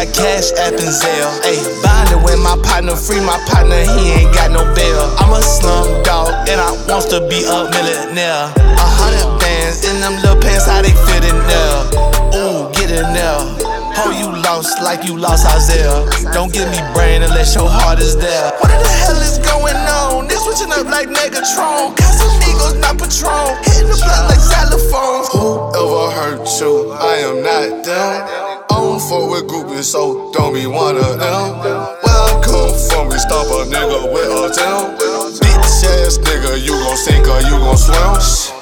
got Cash App and Zelle. Ayy, bonding with my partner, free my partner, he ain't got no bail. I'm a slum dog and I wants to be a millionaire. 100 bands in them little pants, how they fit in there? Ooh, get in there. Oh, you lost like you lost Isaiah. Don't give me brain unless your heart is there. What the hell is going on? They switching up like Megatron. Casamigos, not Patron. Hitting the block like xylophones. Whoever hurt you, I am not them. I don't fuck with groupies, so don't be one of them. Where I come from, we stop a nigga with a town. Bitch ass nigga, you gon' sink or you gon' swim.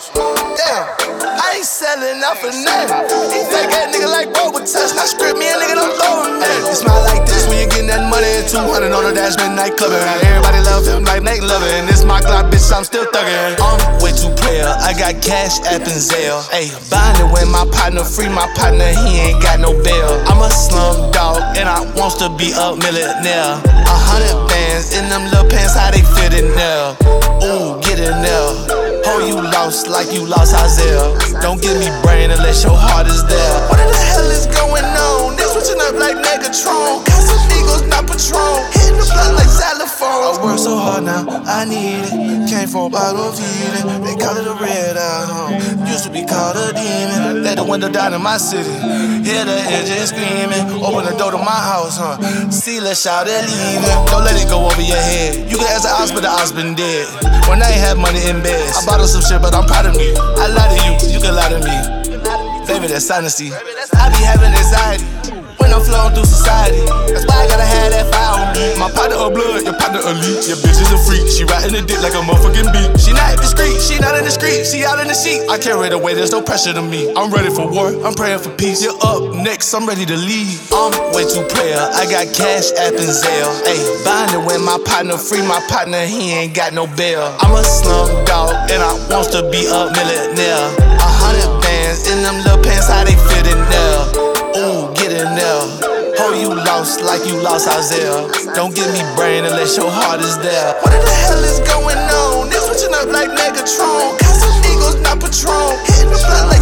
Damn, I ain't selling out for nothing. He fake ass nigga like bro with touch. Now script me a nigga, don't throw him nothing. You smile like this when you getting that money. 200 on the dash, midnight clubbing. Everybody love him like Nate loving. This my Glock, bitch, I'm still thuggin'. I'm way too player. I got Cash App and Zelle. Ayy, bonding with my partner, free my partner, he ain't got no bail. I'm a slum dog and I wants to be a millionaire. 100 bands in them little pants, how they fit in there? Ooh, get in there. Oh, you lost like you lost Isaiah. Don't give me brain unless your heart is there. What the hell is going on? They switching up like Megatron. Casamigos, not Patron. Hitting the block like xylophones. I work so hard now, I need it. Came from bottle feeling. They call it a red eye, used to be called a demon. Let the window down in my city. Hear the engine screaming. Open the door to my house, See, let's shout it leaving. Don't let it go over your head. You can ask the odds, but the odds been dead. When I ain't have money in bed, I bought her some shit, but I'm proud of me. I lie to you, you can lie to me. Baby, that's honesty. I be having anxiety when I'm flowing through society. That's why I gotta have that fire on me. My partner a blood, your partner a leech. Your bitch is a freak, she riding the dick like a motherfucking beat. She not discreet, she not in the street, she out in the sheet. I carry the weight, there's no pressure to me. I'm ready for war, I'm praying for peace. You're up next, I'm ready to leave. I'm way too player, I got Cash App and Zelle. Ayy, bonding with my partner, free my partner, he ain't got no bail. I'm a slum dog and I wants to be a millionaire. 100 bands in them little pants, how they fit in there? Ooh, get in there. Oh, you lost like you lost Isaiah. Don't give me brain unless your heart is there. What the hell is going on? They switching up like Megatron. Casamigos, not Patron. Hitting the block like